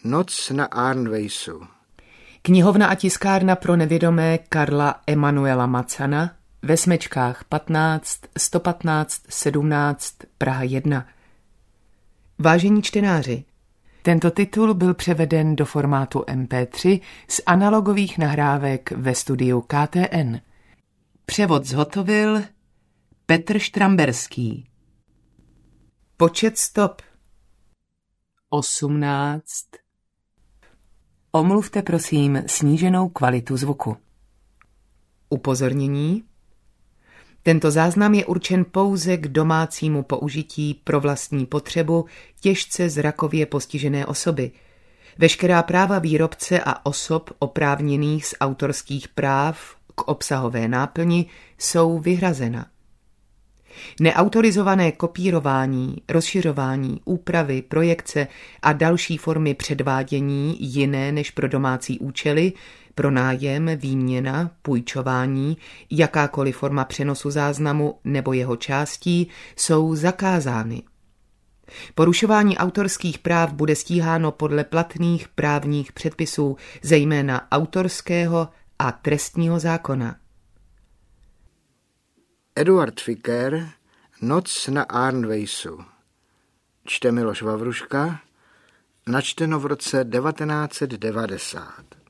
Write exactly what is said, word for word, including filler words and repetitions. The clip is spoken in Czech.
Noc na Arnvejsu. Knihovna a tiskárna pro nevědomé Karla Emanuela Macana ve Smečkách patnáct, sto patnáct, sedmnáct, Praha jedna. Vážení čtenáři, tento titul byl převeden do formátu em pé tři z analogových nahrávek ve studiu K T N. Převod zhotovil Petr Štramberský. Počet stop osmnáct. Omluvte prosím sníženou kvalitu zvuku. Upozornění. Tento záznam je určen pouze k domácímu použití pro vlastní potřebu těžce zrakově postižené osoby. Veškerá práva výrobce a osob oprávněných z autorských práv k obsahové náplni jsou vyhrazena. Neautorizované kopírování, rozšiřování, úpravy, projekce a další formy předvádění jiné než pro domácí účely, pronájem, výměna, půjčování, jakákoliv forma přenosu záznamu nebo jeho částí jsou zakázány. Porušování autorských práv bude stíháno podle platných právních předpisů, zejména autorského a trestního zákona. Eduard Ficker, Noc na Arnvejsu. Čte Miloš Vavruška, načteno v roce devatenáct set devadesát.